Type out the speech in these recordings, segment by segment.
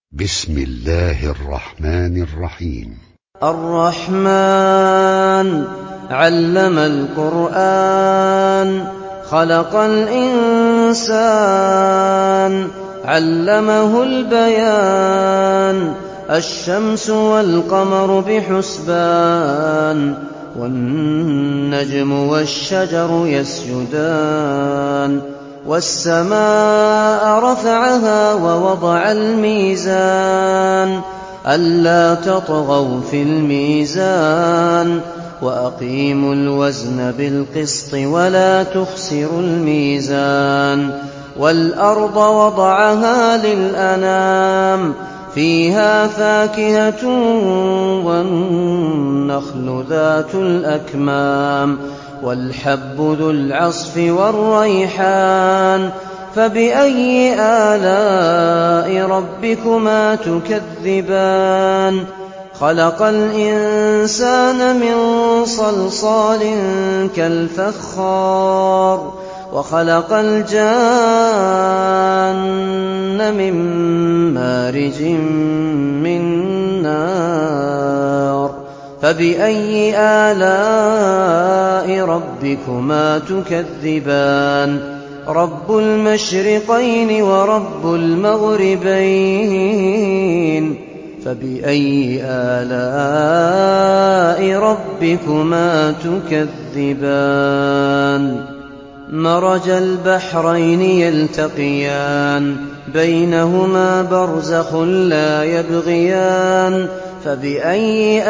بسم الله الرحمن الرحيم. الرحمن علم القرآن خلق الإنسان علمه البيان الشمس والقمر بحسبان والنجم والشجر يسجدان والسماء رفعها ووضع الميزان ألا تطغوا في الميزان وأقيموا الوزن بالقسط ولا تخسروا الميزان والأرض وضعها للأنام فيها فاكهة والنخل ذات الأكمام والحب ذو العصف والريحان فبأي آلاء ربكما تكذبان خلق الإنسان من صلصال كالفخار وخلق الجان من مارج من نار فبأي آلاء ربكما تكذبان رب المشرقين ورب المغربين فبأي آلاء ربكما تكذبان مرج البحرين يلتقيان بينهما برزخ لا يبغيان فبأي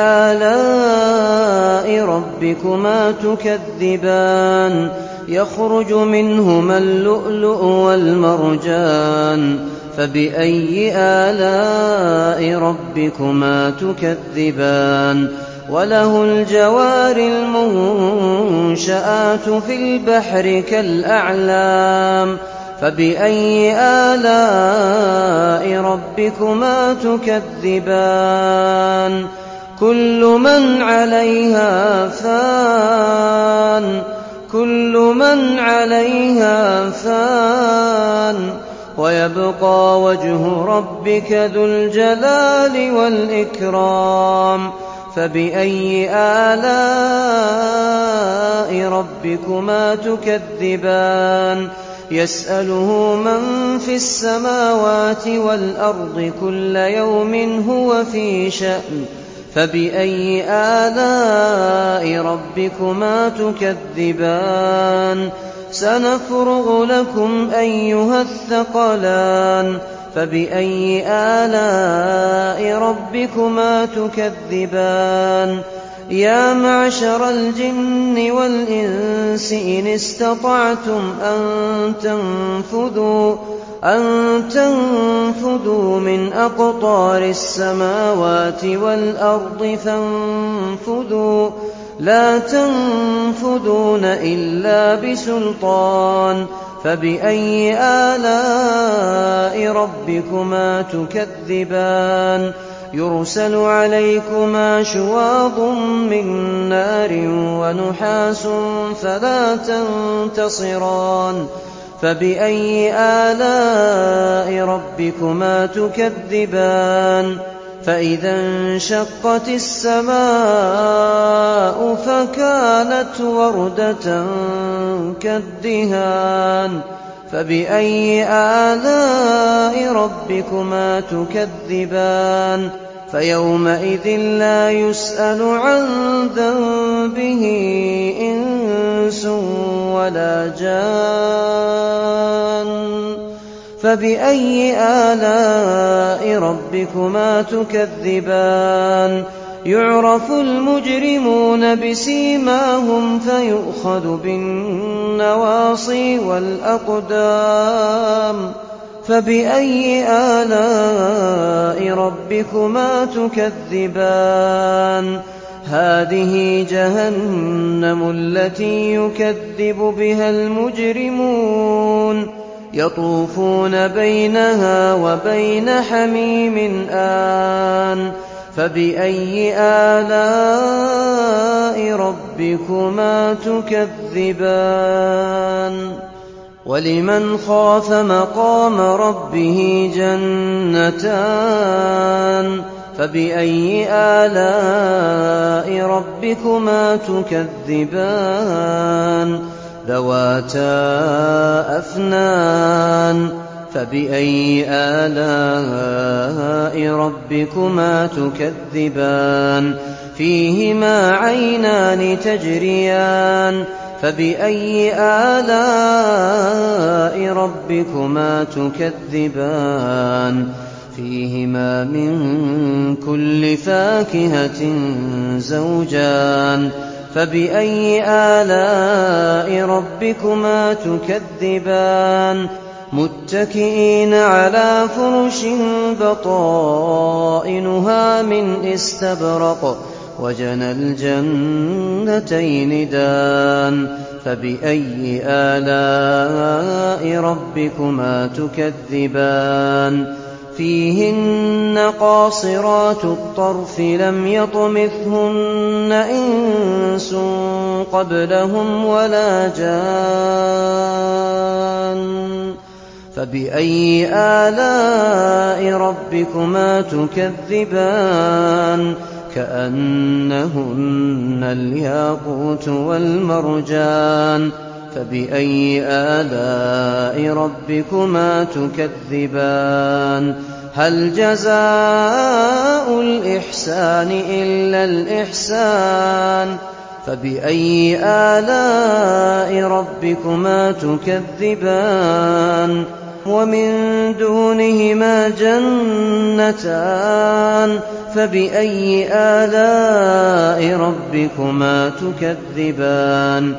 آلاء ربكما تكذبان يخرج منهما اللؤلؤ والمرجان فبأي آلاء ربكما تكذبان وله الجوار المنشآت في البحر كالأعلام فبأي آلاء ربكما تكذبان كل من عليها فان ويبقى وجه ربك ذو الجلال والإكرام فبأي آلاء ربكما تكذبان يسأله من في السماوات والأرض كل يوم هو في شأن فبأي آلاء ربكما تكذبان سنفرغ لكم أيها الثقلان فبأي آلاء ربكما تكذبان يا معشر الجن والإنس إن استطعتم أن تنفذوا من أقطار السماوات والأرض فانفذوا لا تنفذون إلا بسلطان فبأي آلاء ربكما تكذبان يرسل عليكما شواظ من نار ونحاس فلا تنتصران فبأي آلاء ربكما تكذبان فإذا انشقت السماء فكانت وردة كالدهان فبأي آلاء ربكما تكذبان فيومئذ لا يسأل عن ذنبه إنس ولا جان فبأي آلاء ربكما تكذبان يعرف المجرمون بسيماهم فيؤخذ بالنواصي والأقدام فبأي آلاء ربكما تكذبان هذه جهنم التي يكذب بها المجرمون يطوفون بينها وبين حميم آن فبأي آلاء ربكما تكذبان وَلِمَنْ خَافَ مَقَامَ رَبِّهِ جَنَّتَانِ فَبِأَيِّ آلَاءِ رَبِّكُمَا تُكَذِّبَانِ ذَوَاتَا أَفْنَانٍ فَبِأَيِّ آلَاءِ رَبِّكُمَا تُكَذِّبَانِ فِيهِمَا عَيْنَانِ تَجْرِيَانِ فَبِأَيِّ آلَاءِ رَبِّكُمَا تُكَذِّبَانِ فِيهِمَا مِن كُلِّ فَاكِهَةٍ زَوْجَانِ فَبِأَيِّ آلَاءِ رَبِّكُمَا تُكَذِّبَانِ مُتَّكِئِينَ عَلَىٰ فُرُشٍ بَطَائِنُهَا مِنْ إِسْتَبْرَقٍ وَجَنَى الْجَنَّتَيْنِ دَانٍ فَبِأَيِّ آلَاءِ رَبِّكُمَا تُكَذِّبَانِ فِيهِنَّ قَاصِرَاتُ الطَّرْفِ لَمْ يَطْمِثْهُنَّ إِنسٌ قَبْلَهُمْ وَلَا جَانٌّ فَبِأَيِّ آلَاءِ رَبِّكُمَا تُكَذِّبَانِ كَأَنَّهُنَّ الْيَاقُوتُ وَالْمَرْجَانُ فَبِأَيِّ آلَاءِ رَبِّكُمَا تُكَذِّبَانِ هَلْ جَزَاءُ الْإِحْسَانِ إِلَّا الْإِحْسَانُ فَبِأَيِّ آلَاءِ رَبِّكُمَا تُكَذِّبَانِ وَمِن دُونِهِمَا جَنَّتَانِ فَبِأَيِّ آلَاءِ رَبِّكُمَا تُكَذِّبَانِ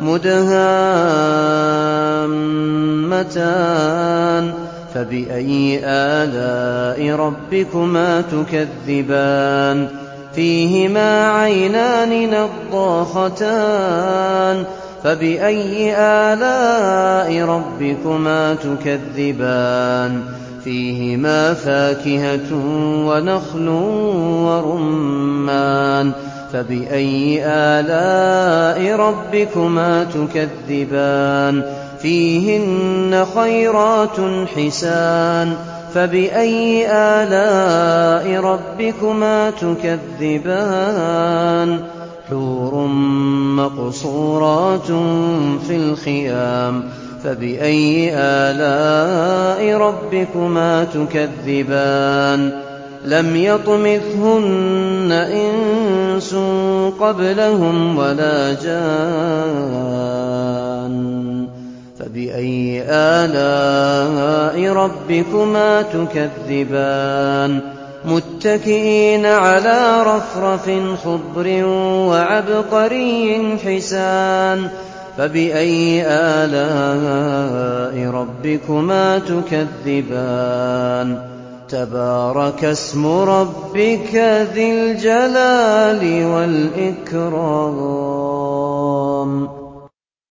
مُدْهَامَّتَانِ فَبِأَيِّ آلَاءِ رَبِّكُمَا تُكَذِّبَانِ فِيهِمَا عَيْنَانِ نَضَّاخَتَانِ فَبِأَيِّ آلَاءِ رَبِّكُمَا تُكَذِّبَانِ فِيهِمَا فَاكِهَةٌ وَنَخْلٌ وَرُمَّانٌ فَبِأَيِّ آلَاءِ رَبِّكُمَا تُكَذِّبَانِ فِيهِنَّ خَيْرَاتٌ حِسَانٌ فَبِأَيِّ آلَاءِ رَبِّكُمَا تُكَذِّبَانِ حُورٌ مَّقْصُورَاتٌ فِي الْخِيَامِ فَبِأَيِّ آلَاءِ رَبِّكُمَا تُكَذِّبَانِ لَمْ يَطْمِثْهُنَّ إِنسٌ قَبْلَهُمْ وَلَا جَانٌّ فَبِأَيِّ آلَاءِ رَبِّكُمَا تُكَذِّبَانِ مُتَّكِئِينَ عَلَىٰ رَفْرَفٍ خُضْرٍ وَعَبْقَرِيٍّ حِسَانٍ فَبِأَيِّ آلَاءِ رَبِّكُمَا تُكَذِّبَانِ تَبَارَكَ اسْمُ رَبِّكَ ذِي الْجَلَالِ وَالْإِكْرَامِ